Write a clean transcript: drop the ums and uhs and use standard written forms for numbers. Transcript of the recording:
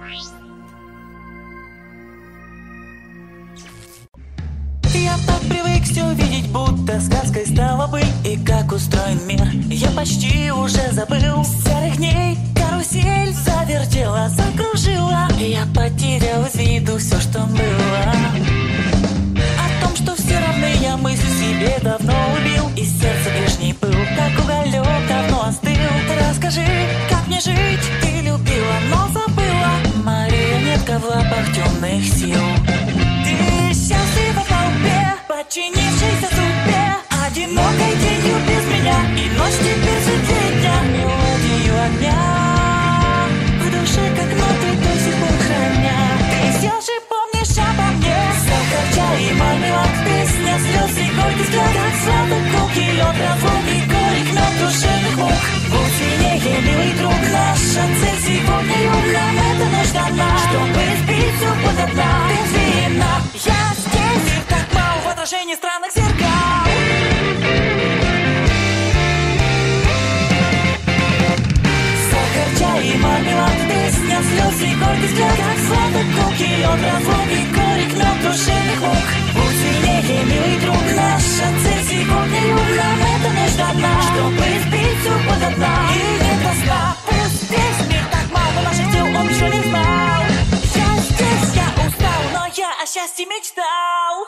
Я так привык все видеть, будто сказкой стала быть. И как устроен мир, я почти уже забыл. С серых дней карусель завертела, закружила, и я потерял из виду все, что было. О том, что все равны, я мысль себе давно убил. И сердце прежний был, как уголек, давно остыл. Расскажи, как мне жить, ты любила, но забыла. Марионетка в лапах темных сил. Ты счастлива в толпе, подчинившейся судьбе, одинокой тенью без меня, и ночь теперь светлее дня. Мелодию огня в душе, как ноты до сих пор храня. Ты все же помнишь обо мне. Сахар, чай и мармелад, песня слез и горький взгляд. Как сладок колкий лед, разлом и горек на душевных мук. Будь сильнее, милый друг, наша цель сегодня юга. Это ночь дана, чтобы сбить всю боль от дна. Бензина, я здесь, их так мало в отражении странных зеркал. Сахар, чай и мармелад, песня слез и горький взгляд. Как сладок колкий лед, разлом и горек на душевных мук. Будь сильнее, милый друг, наша цель сегодня юга. Это ночь дана, чтобы сбить всю боль от дна. И нет тоска, пусть весь мир так мало наших дел, он еще не знал. Я здесь, я устал, но я о счастье мечтал.